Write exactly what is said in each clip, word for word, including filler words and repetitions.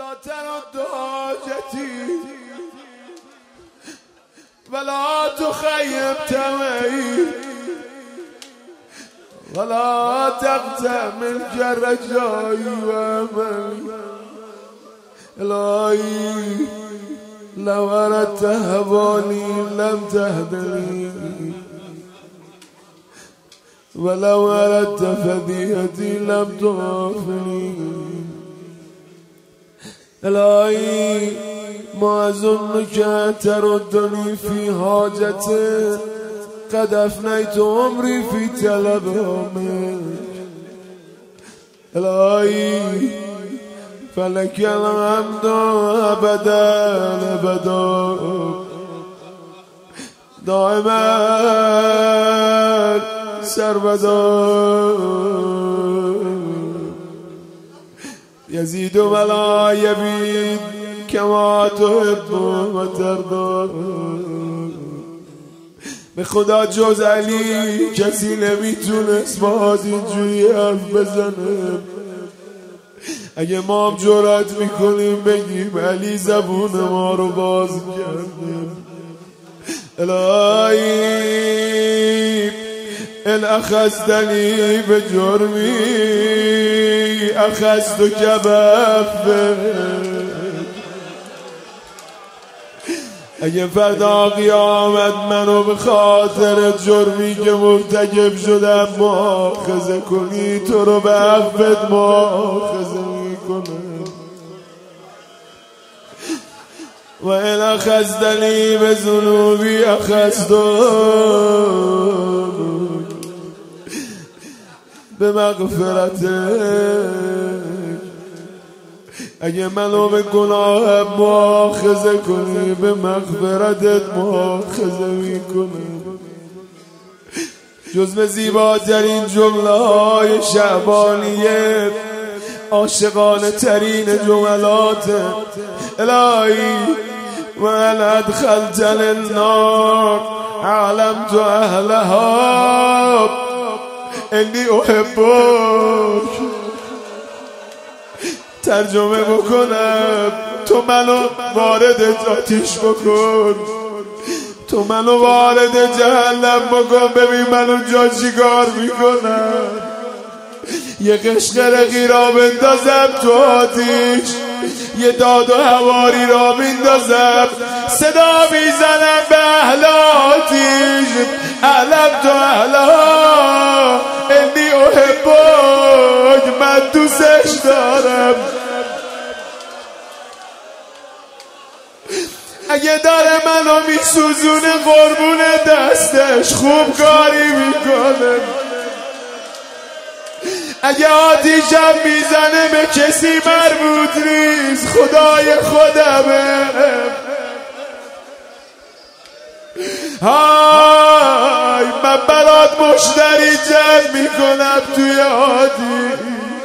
ولا ترد حاجتي ولا تخيب توعي ولا تقتحم جر جاي واملي إلهي لو أردت هواني لم تهدني ولو أردت فديتي لم تعافني إلهي ما أظنك تردني في حاجة قد أفنيت عمري في طلبها منك إلهي فلك الحمد أبدا أبدا دائما سربدا يزيد ولا يبيد كما تحب وترضى به خدا جز علی کسی نمیتونست باز اینجوری حرف بزنه. اگه ما هم جرأت میکنیم بگیم علی زبون ما رو باز کرده. الهی ان اخذتنی به جرمی اخذتک بعفوک. اگه فردا قیامت منو به خاطر جرمی که مرتکب شدم مؤاخذه کنی تو رو به عفوت مؤاخذه میکنم. و ان اخذتنی به ذنوبی اخذتک به مغفرتک. اگه منو به گناه مؤاخذه کنی به مغفرتت مؤاخذه میکنم. جزو زیباترین جمله های شعبانیه عاشقانه ترین جملات الهی و ان ادخلتنی النار علمت اهلها انی احبک. ترجمه بکنم تو منو وارد آتیش بکن، تو منو وارد جهنم بکن، ببین من اونجا چیکار میکنم. یه قشقرقی را بندازم تو آتیش، یه داد و هواری را بندازم، صدا میزنم به اهل آتیش علم تو اهلها انی احبک، من دوستش دارم. اگه داره منو میسوزونه قربون دستش خوب کاری میکنه. اگه آتیشم میزنه به کسی مربوط نیست، خدای خودمه. های من برات مشتری جمع میکنم توی آتیش.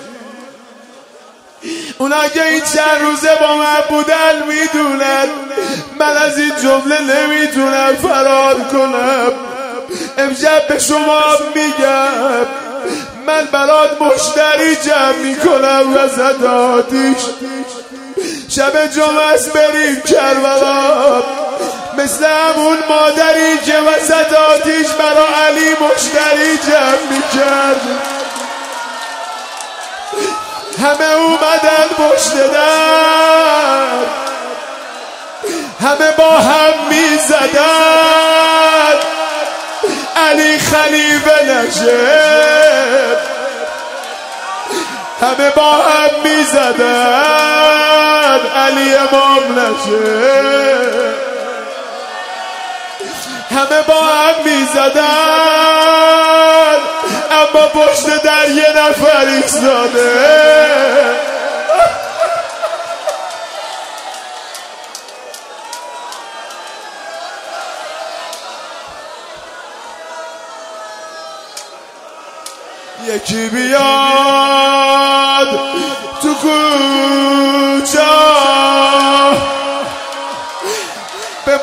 اونا که این چند روزه با من بودن میدونن من از این جمله نمیتونم فرار کنم. امشب به شما میگم من برات مشتری جمع میکنم وسط آتیش. شب جمعه است بریم کربلا، مثل همون مادری که وسط آتیش برا علی مشتری جمع میکرد. همه اومدن پشت در، همه با هم میزدن علی خلیفه نشه. همه با هم میزدن علی امام نشه. همه با هم میزدن اما پشت در یه نفر ایستاده. یکی بیاد تو کوچه به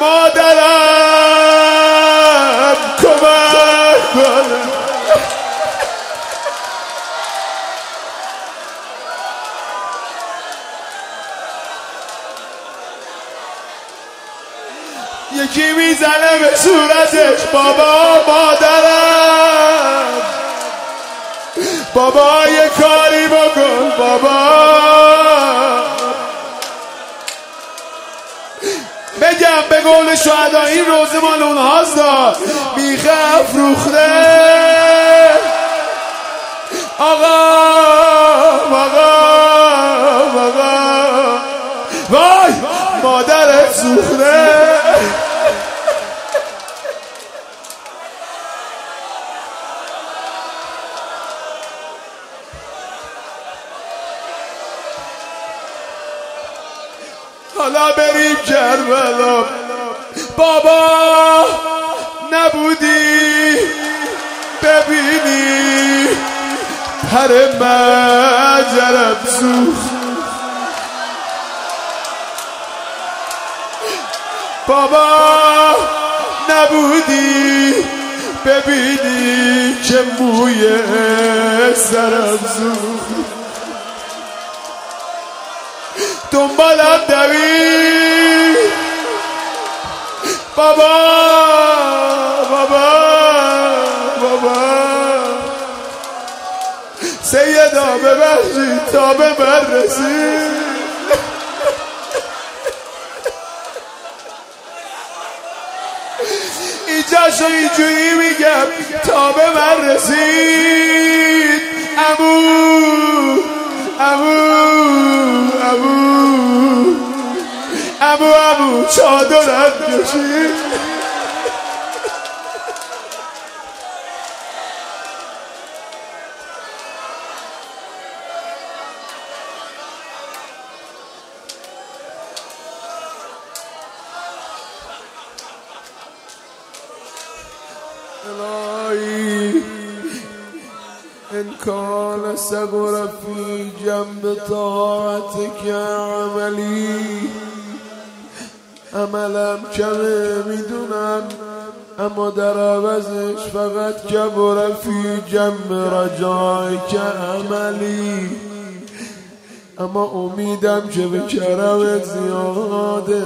مادرم کمک کنه. یکی میزنه به صورتش بابا مادرم، بابا یه کاری بکن بابا. بگم به قول شهدا این روزه مال اونهاست، میخه افروخته آقا آقا آقا وای مادرت سوخته. حالا بریم کربلا، بابا نبودی ببینی پر مجرم سوخت، بابا نبودی ببینی که موی سرم سوخت، دنبالم دوی بابا بابا بابا. سیدا ببخشید تا به من رسید، اینجاشو اینجوری میگم تا به من رسید. امو امو امو امو امو چادرم کشید. الهی إن كان صبر في جنب طاعتك عملي، عملم کمه میدونم اما در عوضش فقط کبر فی جنب رجایک عملی، اما امیدم که به کرمت زیاده.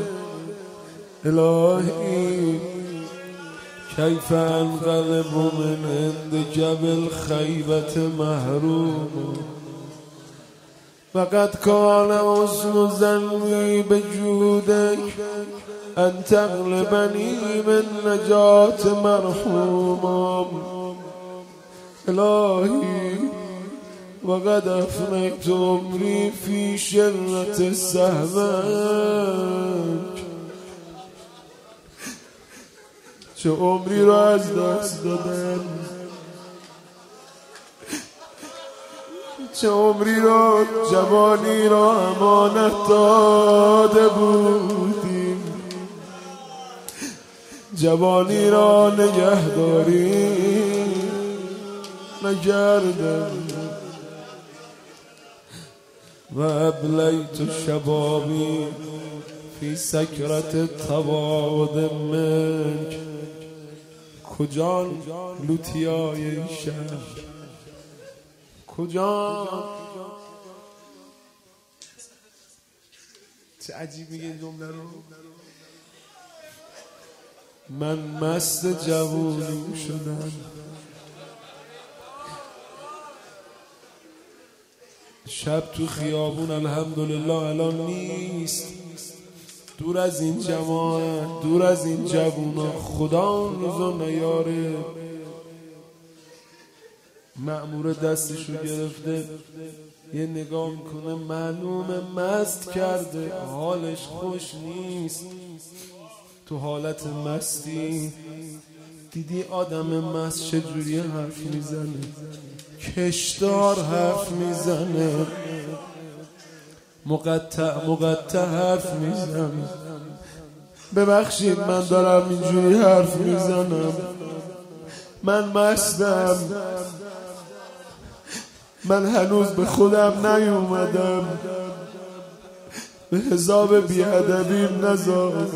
الهی کیف انقلب من عندك بالخیبت محروم، فقد کان حسن ظنی بجودک ان تغلبنی من نجات مرحوم. الهی وقد افنیت عمری فی شرة سهمک، چه عمری را از دست دادم، چه عمری را جوانی را امانت داده بودیم، جوانی را نگهداری نکردم. و ابلیت شبابی فی سکرت تباعد منک. کجان لوتیای این شهر، کجان؟ چه عجیب میگه این جمله رو. من مست جوونی شدم، شب تو خیابون الحمدلله الان نیست، دور از این جماعت، دور از این جوونا، خدا اون روزو نیاره. مأمور دستشو گرفته یه نگاه میکنه معلومه مست کرده، حالش خوش نیست. تو حالت مستی دیدی آدم مست چجوری حرف میزنه، کشدار حرف میزنه، مقطع مقطع حرف میزنم. ببخشید من دارم اینجوری حرف میزنم، من مستم، من هنوز به خودم نیومدم، به حساب بیادبیم نذار.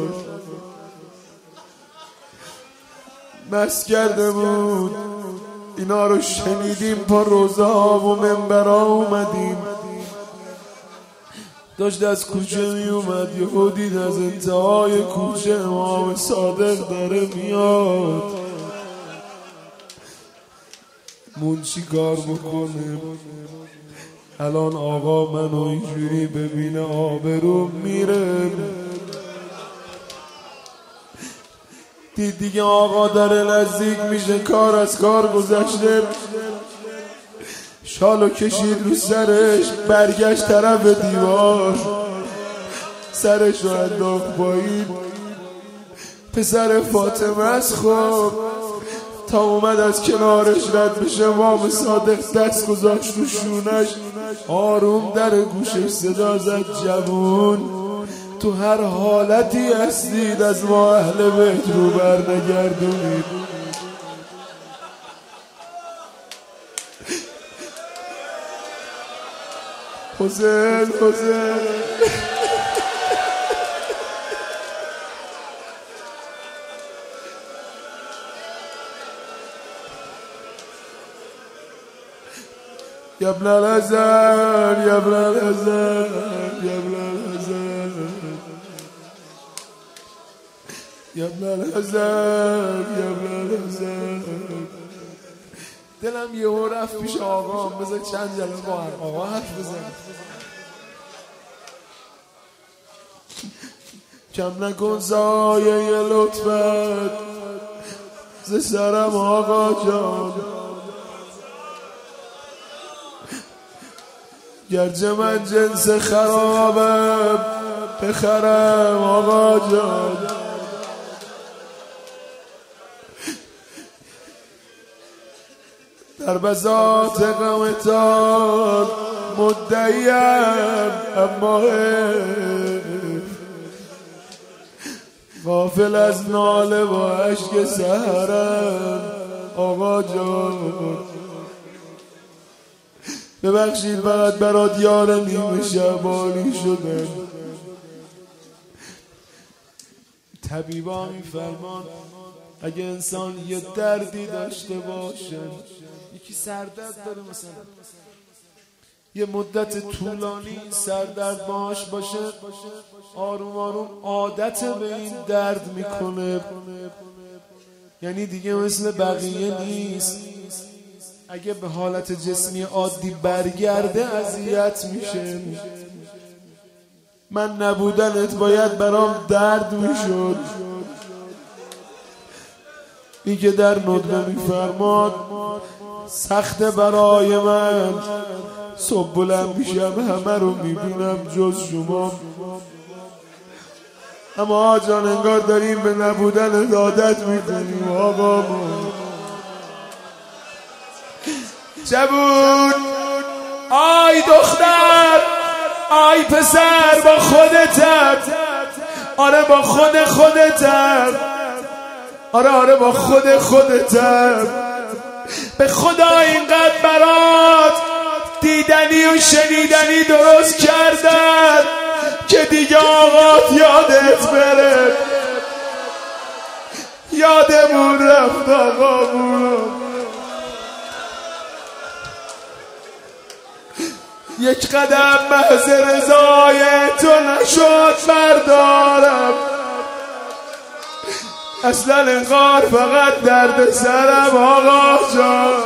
مست کرده بود، اینا رو شنیدیم، پا روزه ها و منبرا اومدیم، داشت از کوچه می اومد یهو دید از انتهای کوچه امام صادق داره میاد. مون چی کار بکنه الان؟ آقا منو اینجوری ببینه آبروم میره. دید دیگه آقا داره نزدیک میشه، کار از کار گذشته، شالو کشید رو سرش، برگشت طرف دیوار، سرش رو انداخت پایین. پسر فاطمه است خب تا اومد از کنارش رد بشه، امام صادق دست گذاشت رو شونش، آروم در گوشش صدا زد جوون تو هر حالتی هستید از ما اهل بیت رو بر نگردونید. حسین حسین یا ابن الحسن یا ابن الحسن یا ابن الحسن یا ابن الحسن یا ابن الحسن. دلم یهو رفت پیش آقا، بذار چند جلسه با آقا حرف بزنم. کم نکن سایه لطفت ز سرم آقا جان، گرچه من جنس خرابم بخرم آقا جان. در بساط غمتان مدعیم اما غافل از ناله و عشق سحرم آقا جان. ببخشید فقط برات یار نیمه شبانی شدن. طبیبا میفرمان اگه انسان یه دردی داشته باشه، یکی سردرد داره مثلا، یه مدت طولانی سردرد باش باشه، آروم آروم عادت به این درد میکنه، یعنی دیگه مثل بقیه نیست. اگه به حالت جسمی عادی برگرده اذیت میشه. من نبودنت باید برام درد میشد. این که در ندبه میفرماد سخت برای من، صبح بلند میشم همه رو میبینم جز شما. اما آجان انگار داریم به نبودن عادت میکنیم آقا. جوون آی دختر آی پسر با خودتم، آره با خود خودتم، آره آره با خود خودتم. به خدا اینقدر برات دیدنی و شنیدنی درست کردن که دیگه آقات یادت بره. یادمون رفت آقامون، یک قدم محض رضای تو نشد بردارم. اصلا انگار فقط درد سرم آقا جان.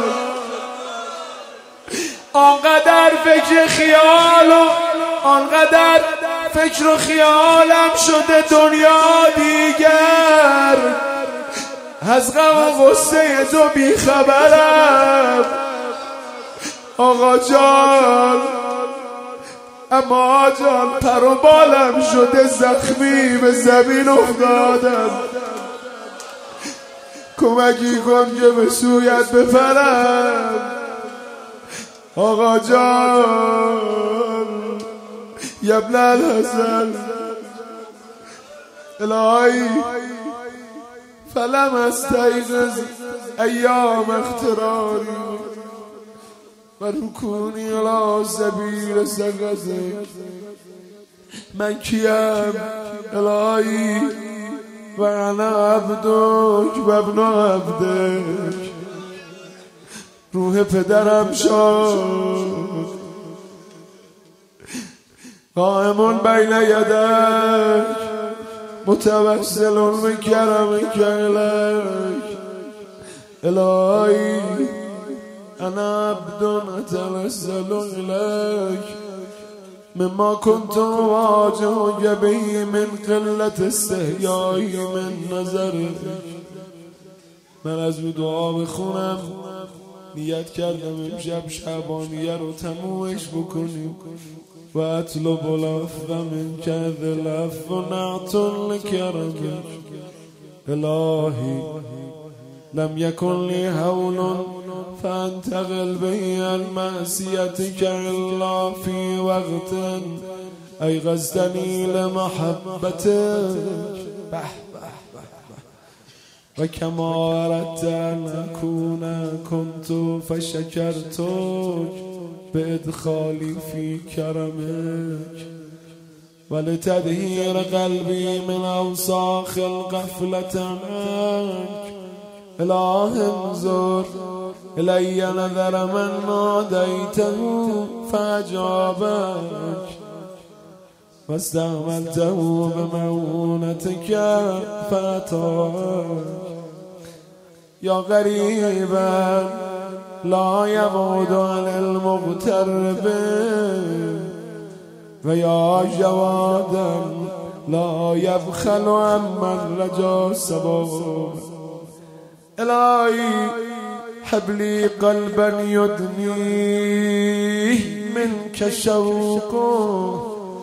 آنقدر فکر خیال و آنقدر فکر و خیالم شده دنیا دیگر، از غم و غصه تو بیخبرم آقا جان. اما جان پر و بالم شده زخمی به زمین افتادم، کمکی کن که به سویت بپرم آقا جان. یا ابن الحسن الهی فلم استیقظ ایام اختراری و رکونی علی سبیل سقطه. من کیم الهی و انا عبدک و ابن عبدک. روح پدرم شاد قائم بين يديك متوسل بكرمك إليك إلهي أنا عبد أتوسل إليك مما كنت أواجهك به من قلة استحيائي من نظرك. من از رو دعا بخونم نیت کردم امشب شعبانیه رو تمومش بکنیم و اطلب العفو منک ذی العفو نعت لکرمک الهی لم یکن لی حول فانتقل به المعصیتک الا فی وقت ایقظتنی لمحبتک و کما اردت ان اکون کنت فشکرتک بادخالی فی کرمک ولتدهیر قلبی من اوساخ الغفلة عنک. اله انظر الی نظر من نادیته فاجابک واستعملته بمعونتك فاتاك. یا غریبا لا یبعد عن المغترب و یا جوادا لا یبخل عمن رجا سبب. الهی هب لی قلبا یدنیه منک شوقه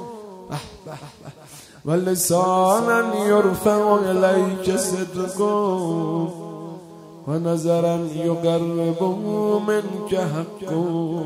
و لسانا یرفع الیک صدقه و نظرا یقربه منک حقه.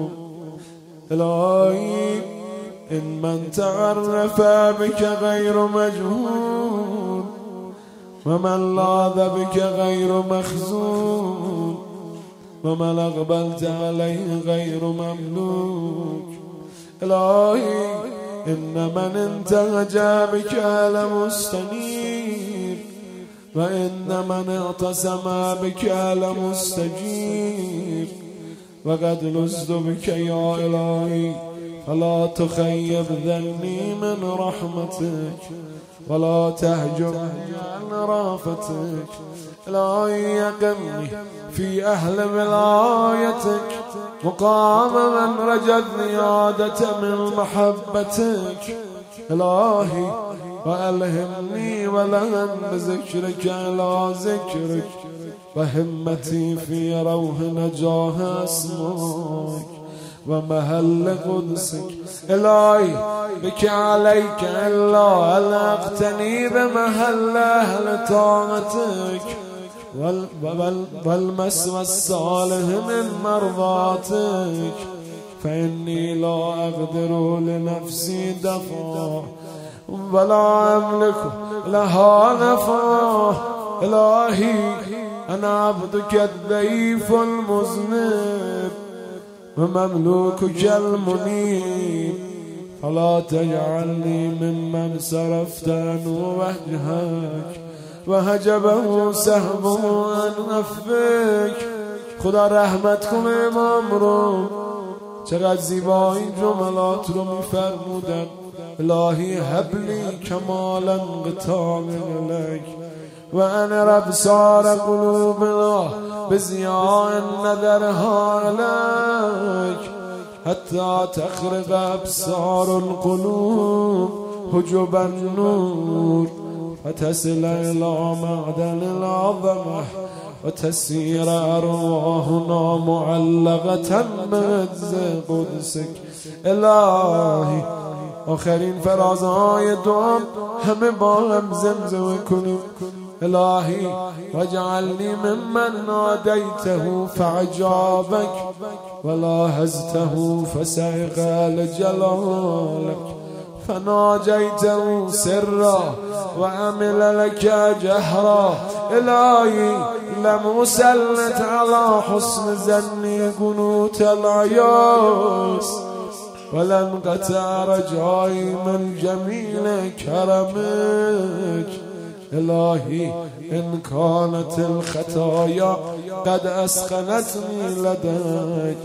الهی ان من تعرف بك غیر مجهول و من لاذ بك غیر مخزون و من اقبلت علیه غیر مملوک. الهی ان من انتهج بك لمستنیر و ان من اعتصم بك لمستجیر و قد لزت بك یا الهی فلا تخيب ظني من رحمتك ولا تهجرني عن رافتك. الهي يقمني في أهل ولايتك مقام من رجت نيادة من محبتك. الهي وألهمني ولهم بذكرك على ذكرك وهمتي في روح نجاه اسمك ومحل قدسك. الهي بك عليك إلا ألقتني بمحل أهل طاعتك والمسوى الصالح من مرضاتك فإني لا أقدر لنفسي دفعا ولا أملك لها نفعا. إلهي أنا عبدك الضعيف المذنب ومملوكك المنيب فلا تجعلني ممن صرفت عنه وجهك وحجبه سهمه عن عفوك. خدا رحمت کن امام رو، چقدر زیبا این جملات رو میفرمودن. الهی هبلی کمالا انقطاع الیک و انا ابصار قلوبنا بضیاء نظرها الیک حتی تخرق ابصار القلوب حجب النور وتصل الى معدن العظمه وتسير ارواحنا معلقه بعز قدسك. الهی آخرین فرازهای دعا همه با هم زمزمه کنیم. الهی واجعلنی ممن نادیته فعجابک ولاحظته فسعق لجلالک فناجیته سرا وعمل لك جهرا. الهی لم اسلط على حسن ظنی قنوت العیاس ولن قطع رجائي من جميل كرمك. الهي إن كانت الخطايا قد أسخنتني لديك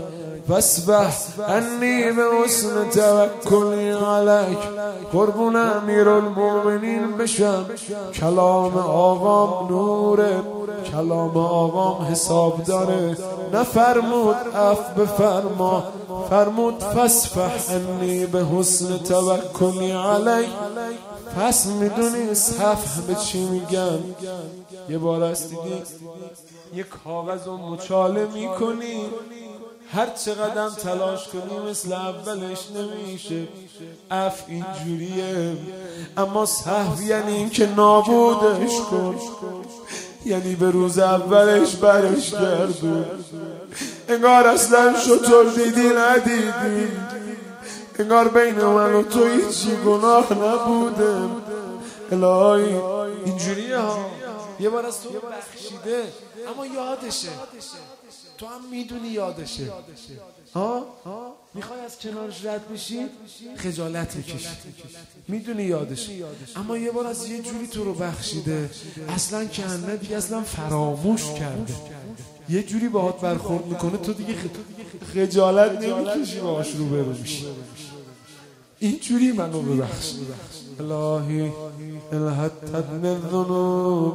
فاسبح انی به حسن توکلی علیک. قربون امیرالمومنین بشم. کلام آقام نوره، کلام آقام حساب داره. نفرمود عفو بفرما، فرمود فاسبح انی به حسن توکلی علیک. پس میدونی صفح به چی میگن؟ یه بار است دیگه یه کاغذ رو مچاله میکنی، هر چقدر تلاش کنی مثل اولش نمیشه. عفو اینجوریه. اما صحو یعنی این که نابودش کن، یعنی به روز اولش برش گردون. انگار اصلا شطور دیدی ندیدی، انگار بین من و تو هیچی گناه نبوده. الهی اینجوریه ها. یه بار از تو بخشیده اما یادشه، تو هم میدونی یادشه ها. میخوای از کنارش رد بشی خجالت میکشی، میدونی یادشه، اما یه بار از یه جوری تو رو بخشیده اصلا کنه دیگه، اصلا فراموش کرده. یه جوری باهات برخورد میکنه تو دیگه خجالت نمیکشی باهاش رو برو میشی. اینجوری منو ببخش الهی. الحتت من ذنوب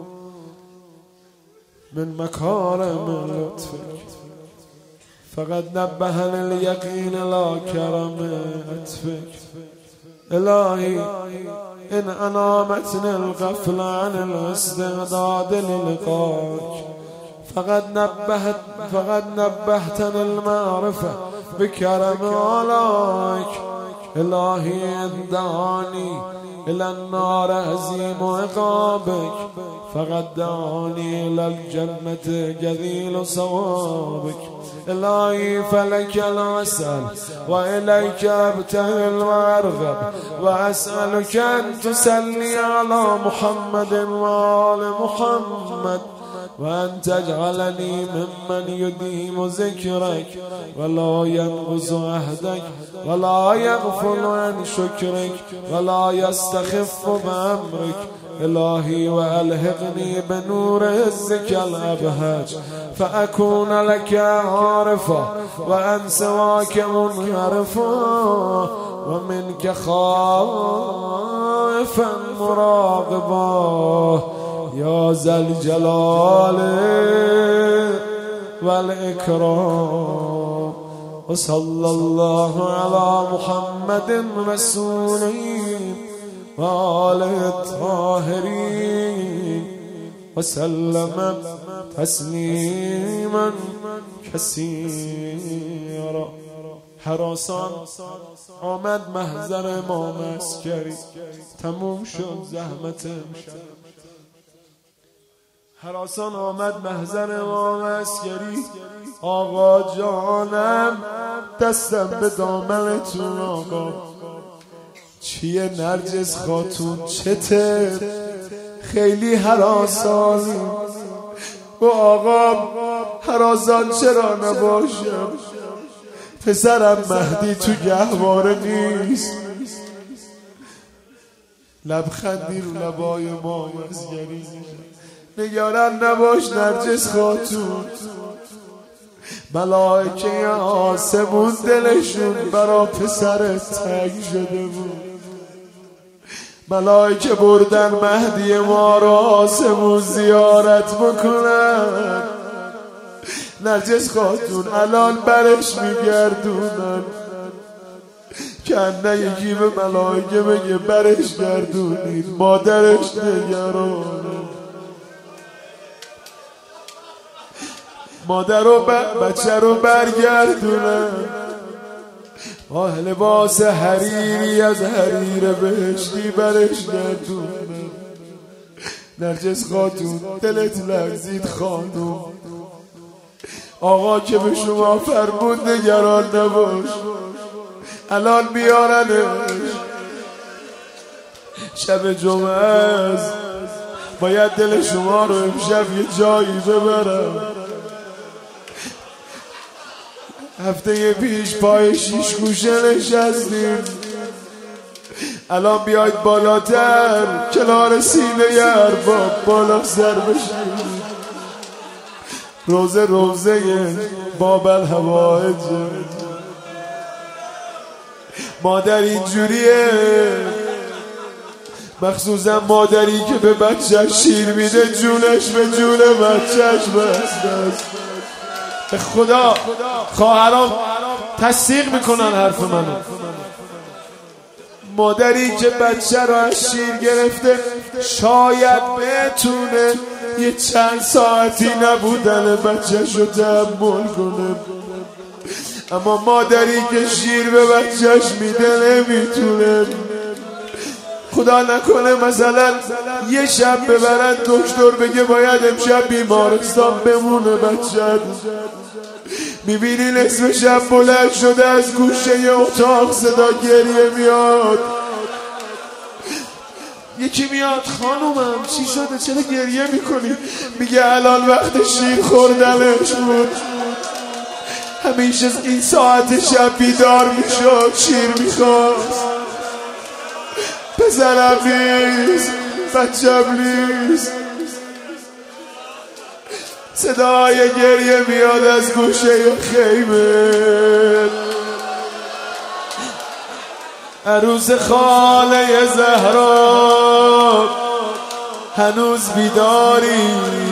من مکارم لطفک، فقط نبهن الیقین لا کرم عطفک. الهی ان انامتن الغفل عن الاستعداد للقاک، فقد نبهت فقد نبهتن المعرفة بكرم علاك. الهي دعاني إلى النار عظيم عقابك، فقد دعاني إلى الجنة جذيل صوابك. الهي فلك العسل وإليك أبتهل وأرغب، وأسألك أن تسلي على محمد وآل محمد، وأن تجعلني ممن يديم ذكرك ولا ينقص عهدك ولا يغفل عن شكرك ولا يستخف بأمرك. إلهي وألحقني بنور عزك الأبهج، فأكون لك عارفا وأن سواك منحرفا، ومنك خائفا مراقبا يا ذا الجلال والإكرام. وصلى الله على محمد رسوله وآله الطاهرين وسلم تسلیما کثیرا. هراسان آمد محضر امام عسکری، تموم شد زحمت امشب. هراسان آمد محضر امام عسکری، آقا جانم دستم به دامنتون آقا. چیه نرجس خاتون چته؟ خیلی هراسانی. و آقا هراسان چرا نباشم؟ پسرم مهدی تو گهواره نیست. لبخندی رو لبای امام عسکری. نگران نباش نرجس خاتون، ملائکه آسمون دلشون برا پسرت تنگ شده بود. ملائکه بردن مهدی ما رو آسمون زیارت بکنن. نرجس خاتون الان برش میگردونن، کنه یکی به ملائکه بگه برش گردونید، مادرش نگرانه. مادر و بچه رو برگردونن با لباس حریری از حریر بهشتی برش گردونن. نرجس خاتون دلت لرزید خانم. آقا که به شما فرمود نگران نباش، الان بیارنش. شب جمعه است، باید دل شما رو امشب یه جایی ببرم. هفته پیش پای شیش گوشه نشستیم، الان بیاید بالاتر کنار سینه ارباب بالا سر بشیم. روزه روزه باب الهوائج. مادر اینجوریه، مخصوصا مادری که به بچهش شیر میده جونش به جون بچهش بسته است. به خدا خواهرام تصدیق میکنن حرف منو. مادری که بچه رو از شیر گرفته شاید بتونه یه چند ساعتی نبودن بچهش رو تحمل کنه، اما مادری که شیر به بچهش میده نمیتونه. خدا نکنه مثلا یه شب ببرن دکتر بگه باید امشب بیمارستان بمونه بچه، میبینی نصف شب بلند شده از گوشه ی اتاق صدا گریه میاد. یکی میاد خانومم چی شده چرا گریه میکنی؟ میگه الان وقت شیر خوردنش بود، همیشه این ساعت شب بیدار میشد شیر میخواست. پسرم نیست بچم نیست، صدای گریه میاد از گوشه خیمه. عروس خاله زهرا هنوز بیداری؟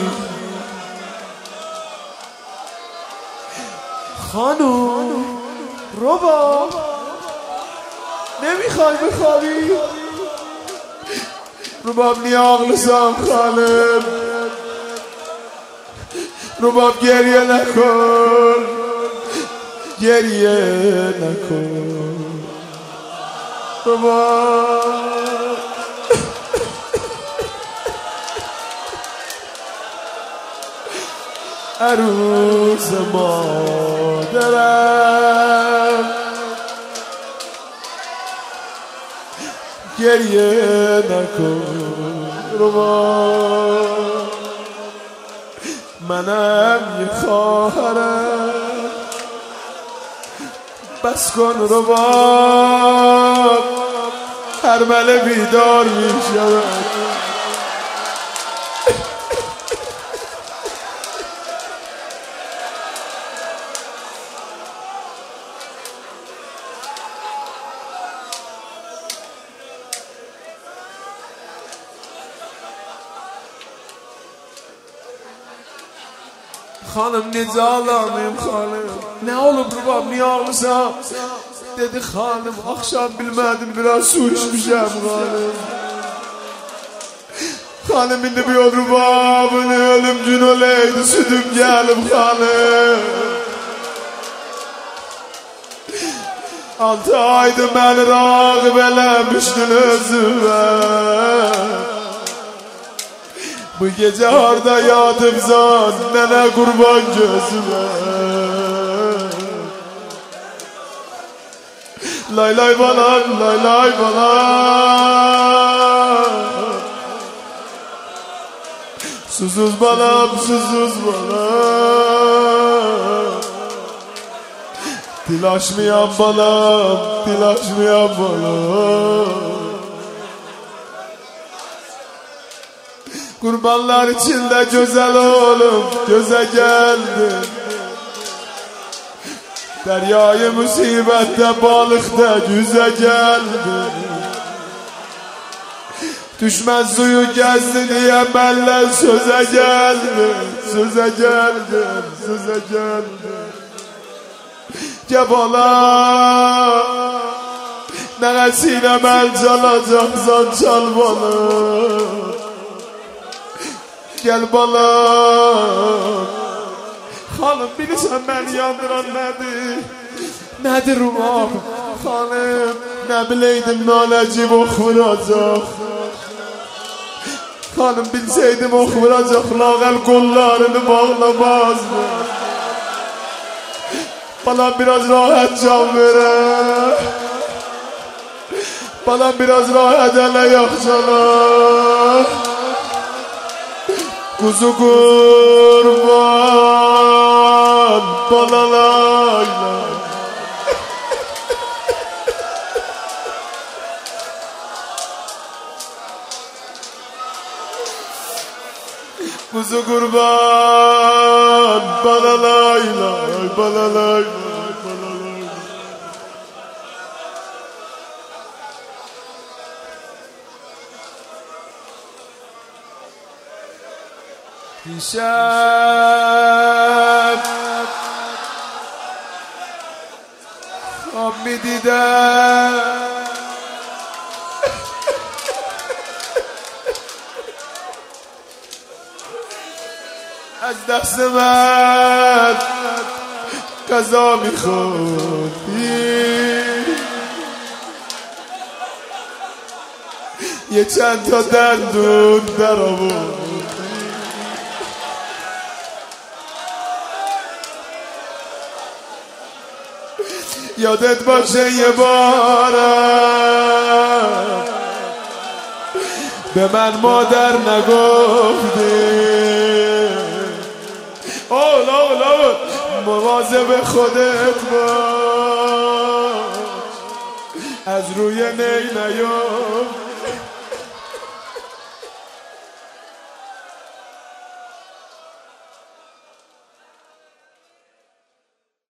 خانوم رباب نمیخوای بخوابی؟ رباب نیاغلسام خانم، رباب گریه نکن گریه نکن رباب. عروس مادرم گریه نکن رباب. منم یه خواهرم بس کن رباب، هر مله بیدار میشود. خانم نزالانم خانم نه oğlum رباب niye ağlısam dedi خانم akşam bilmedim biraz su içmişim خانم. خانم indi bir yol rubabını ölümcün oleydi sütüm gelip خانم. Altı aydı beni rağıb eləmişdin özüme, bu gece harda yatıp zan nene kurban gözüme. Lay lay balam lay lay balam, susuz balam susuz balam. Dil açmayan balam dil açmayan balam. Kurbanlar içinde güzel oğlum göze geldin, deryayı musibette balıkta yüze geldin. Düşmez suyu gezdi diye benle söze geldin, söze geldin, söze geldin. Cebala nefesiyle mel çalacaksan çal bana. Gel balam. Hanım bilirsen beni yandıran nedir? Nedir Rubab? Hanım ne bileydim naləcib ox vuracaq. Hanım bilseydim ox vuracaq lağəl qollarını bağlamazdı. Balam biraz rahat can verə, balam biraz rahat elə yaxcana. Kuzu kurban balalayla. Kuzu kurban بالالای لای بالالای دیشب خواب می دیدم از دست من غذا می خوردی یه چند تا دندون در آورد یادت باشه یه بارم به من مادر نگفتی اولا اولا مواظب خودت باش از روی نی نیفتی